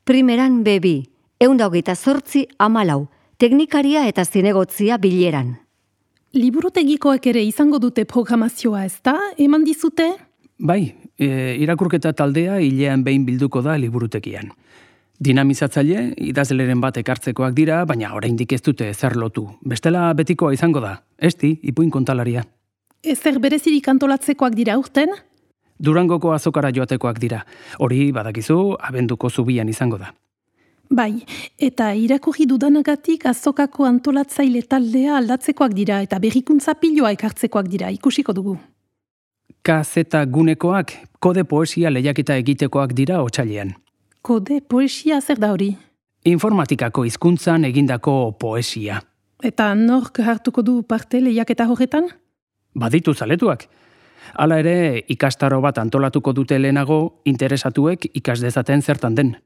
Primeran B2, 128 teknikaria eta zinegotzia bileran. Liburutegikoek ere izango dute programazioa, ezta? Eman dizute? Bai, irakurketa taldea hilean behin bilduko da liburutegian. Dinamizatzaile, idazleren bat ekartzekoak dira, baina oraindik ez dute zer lotu. Bestela betikoa izango da, esti, ipuin kontalaria. Ezer berezirik antolatzekoak dira urten? Durangoko azokara joatekoak dira. Hori, badakizu, abenduko zubian izango da. Bai, eta irakurri dudanagatik azokako antolatzaile taldea aldatzekoak dira eta berrikuntza piloa ekartzekoak dira, ikusiko dugu. KZ gunekoak kode poesia lehiaketa egitekoak dira otsailean. Kode poesia zer da hori? Informatikako hizkuntzan egindako poesia. Eta nork hartuko du parte lehiaketa horretan? Baditu zaletuak. Hala ere, ikastaro bat antolatuko dute lehenago, interesatuek ikas dezaten zertan den.